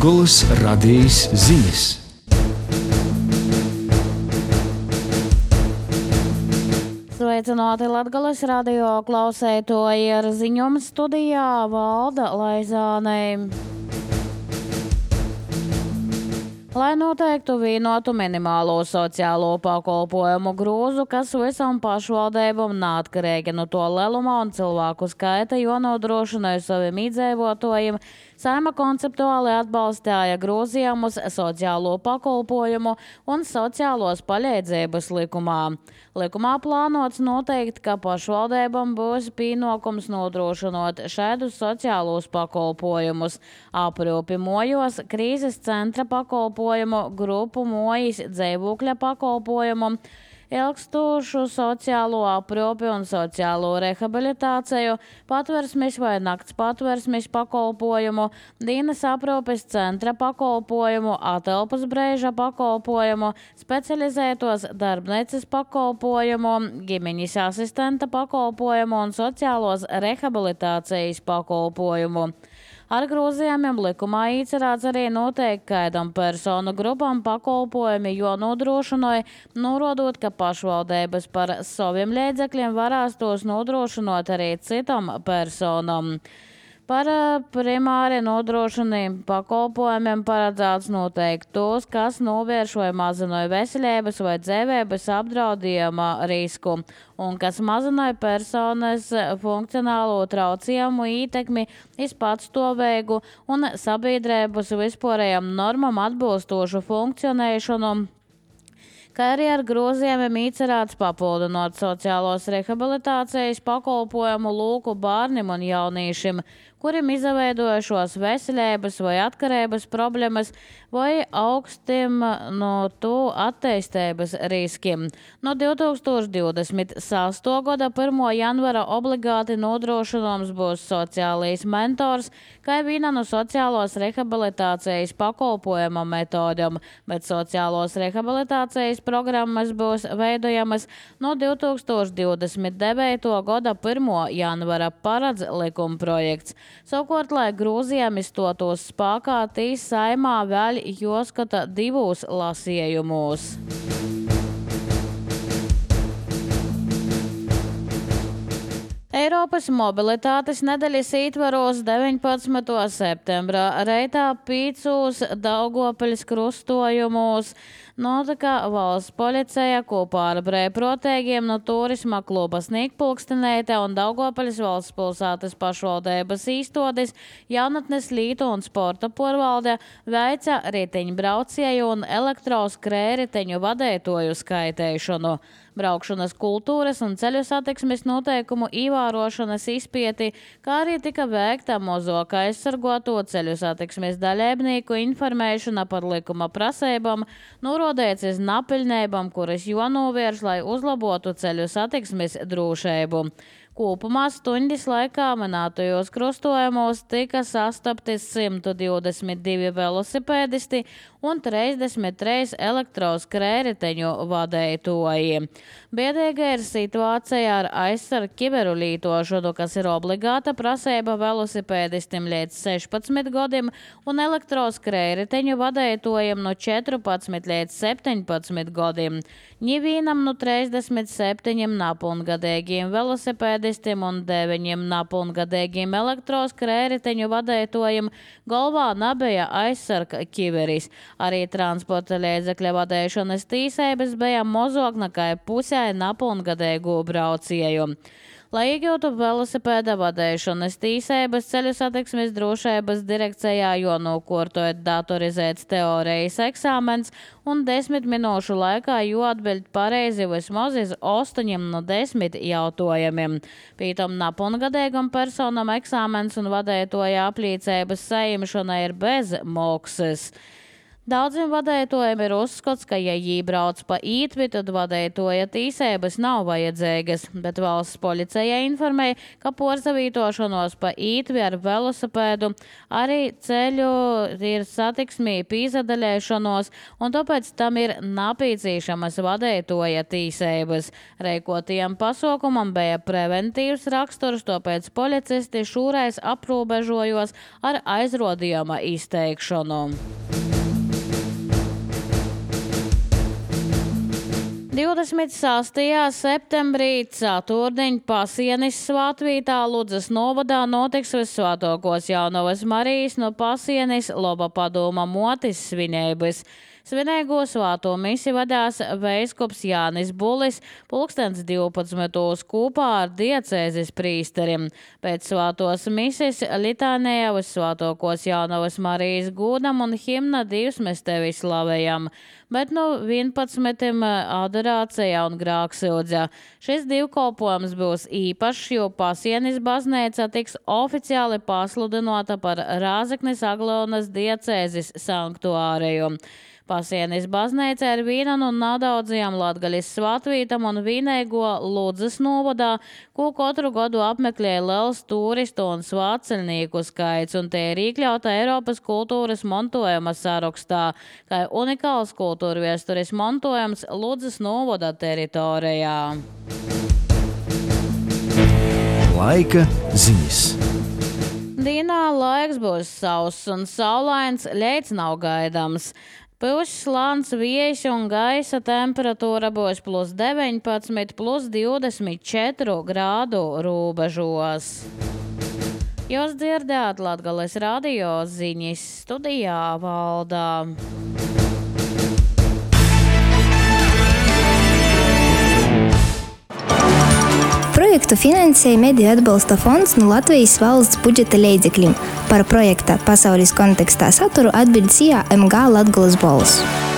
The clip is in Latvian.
Latgolas radijas ziņas. Sveicināti Latgolas radio klausētoji, ar ziņojumu studijā Valda Laizāne. Lai noteiktu vienotu minimālo sociālo pakalpojumu grūzu, kas visam pašvaldībam neatkarīgi no to lieluma un cilvēku skaita, jo nodrošināja saviem iedzīvotājiem, Saeima konceptuāli atbalstīja grozījumus sociālo pakalpojumu un sociālos palīdzības likumā. Likumā plānots noteikt, ka pašvaldībam būs pienākums nodrošinot šādus sociālos pakalpojumus, aprūpi mojos, krīzes centra pakalpojumu, grupu mojas, dzīvokļa pakalpojumu, ilgstošu sociālo aprūpi un sociālo rehabilitāciju, patversmes vai nakts patversmes pakalpojumu, dienas aprūpes centra pakalpojumu, atelpas brēža pakalpojumu, specializētos darbnīcas pakalpojumu, ģimeņas asistenta pakalpojumu un sociālos rehabilitācijas pakalpojumu. Ar grozījumiem likumā iecerēts arī noteikt, kādam personu grupām pakalpojumi nodrošināja, norādot, ka pašvaldības par saviem līdzekļiem varēs tos nodrošināt arī citam personam. Par primāri nodrošinājuma pakalpojumiem paredzēts noteikt tos, kas novērš vai mazināja veselības vai dzīvības apdraudījuma risku un kas mazināja personas funkcionālo traucējumu ietekmi iz patstāvīgu un sabiedrības vispārējām normām atbilstošu funkcionēšanu, kā arī ar grozījumiem iecerēts papildināt sociālos rehabilitācijas pakalpojumu lūku bērniem un jauniešiem, kuriem izveidojušos veselības vai atkarības problēmas vai augstiem no to attīstības riskiem. No 2026. gada 1. janvara obligāti nodrošināms būs sociālais mentors, kā viena no sociālos rehabilitācijas pakalpojuma metodām, bet sociālos rehabilitācijas programmas būs veidojamas no 2029. gada 1. janvara paredz likumprojekts. Savukārt, lai grozījumi stotos spēkā, tīs Saeimā vēl jāskata divos lasījumos. Eiropas mobilitātes nedēļas ietvaros 19. septembrā reitā 5 Daugavpils krustojumos notika valsts policija kopā ar brīvprātīgiem no turisma kluba Sniegpulkstenīte un Daugavpils valsts pilsētas pašvaldības īstotis jaunatnes lītu un sporta porvalde veica riteņbraucēju un elektroskrējriteņu vadītāju skaitēšanu. Braukšanas kultūras un ceļu satiksmes noteikumu ievērošanas izpēti, kā arī tika veikta mazāk aizsargoto ceļu satiksmes dalībnieku informēšana par likuma prasībām, norādīts uz napiļnībām, kuras jānovērš, lai uzlabotu ceļu satiksmes drošību. Kopumā stundas laikā minētajos krustojumos tika sastapti 122 velosipēdisti un 33 elektroskrējriteņu vadītāji. Biedīga ir situācija ar aizsargu kiberu lītošanu, kas ir obligāta prasība velosipēdistim līdz 16 gadiem un elektroskrējriteņu vadītājiem no 14 līdz 17 gadiem. Nevienam no 37 nepilngadīgiem velosipēdistiem un 9 nepilngadīgiem elektroskrējriteņu vadītājiem galvā nebija aizsarga kiberis. Arī transporta līdzekļa vadīšanas tiesības bija mazāk nekā pusē nepilngadīgu braucēju. Lai iegūtu velosipēda vadīšanas tiesības, ceļu satiksmes drošības direkcijā jānokārtoja datorizēts teorijas eksāmens un 10 minūšu laikā jāatbild pareizi vismaz uz 8 no 10 jautājumiem. Pītam nepilngadīgam personam eksāmens un vadītāja apliecības saimšana ir bez maksas. Daudziem vadētojiem ir uzskats, ka, ja jī brauc pa ītvi, tad vadētoja tīsēbas nav vajadzīgas, bet valsts policija informēja, ka porzavītošanos pa ītvi ar velosipēdu arī ceļu ir satiksmī pīzadaļēšanos, un tāpēc tam ir napīcīšamas vadētoja tīsēbas. Reikotiem pasaukumam bija preventīvs raksturs, tāpēc policisti šūreiz aprūbežojos ar aizrodījuma izteikšanu. 26. septembrī ceturtdien Pasienis svētvītā Ludzas novadā notiks Visvētākos Jaunavas Marijas no Pasienis Loba padoma motis svinības. Svinēgo svāto misi vadās veiskups Jānis Bulis 12. kopā ar diecēzes prīsterim. Pēc svātos misis litānējā Visvētākos Jaunavas Marijas gūdam un himna Divs mēs tevi slavējam. Bet no 11. adorācija un grāksūdza. Šis divkolpojums būs īpašs, jo Pasienis baznīca tiks oficiāli pasludinota par Rāzeknes Aglonas diecēzes sanktuāriju. Pasienis baznīca ir viena no nedaudzajām Latgaļas svētvītām un vienīgo Ludzas novadā, ko katru gadu apmeklē liels turistu un svētceļnieku skaits, un te ir iekļauta Eiropas kultūras mantojuma sarakstā, kā unikāls kultūra vēstures mantojums Ludzas novada teritorijā. Laika ziņas. Dienā laiks būs sauss un saulains, leids nav gaidāms. Pūš slāns vējš un gaisa temperatūra būs +19, +24 grādu robežos. Jūs dzirdējāt Latgales radio ziņas, studijā Valdā. Projektu finansēja Mediju atbalsta fonds no Latvijas valsts budžeta līdzekļiem. Par projekta pasaules kontekstā saturu atbild SIA MG Latgales balss.